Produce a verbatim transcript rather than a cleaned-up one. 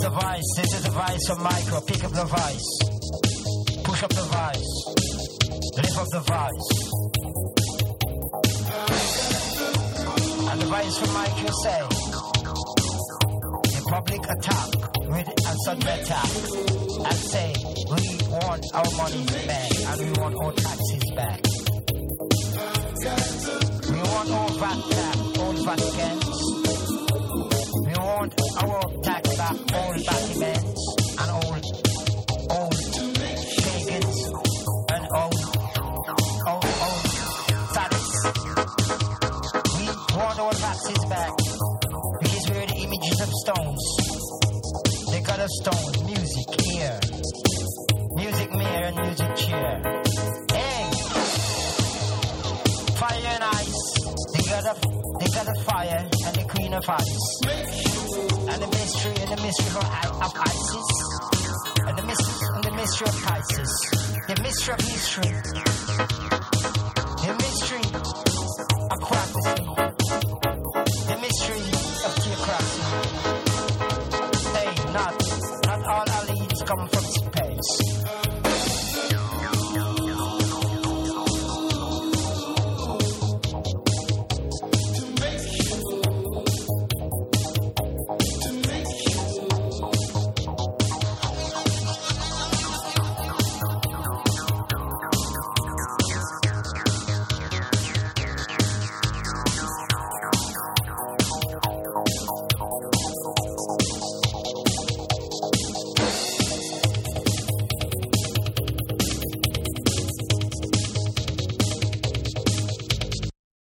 the vice. This is the vice from Micro. Pick up the vice. Push up the vice. Lift up the vice. And the vice from Micro say, the public attack with a sudden attack and say, we want our money back and we want our taxes back. We want our V A T back, all Vaticans. We want our tax back, all Vaticans and all, all pagans and all, all, all sadists. We want our taxes back because we're the images of stones. They got a stone, music here, music mirror and music chair. Hey, fire and ice. They got a, they got a fire and the queen of ice. And the mystery and the mystery of, of Isis. And the mystery and the mystery of Isis. The mystery of history. The mystery of prophecy. The mystery of theocracy.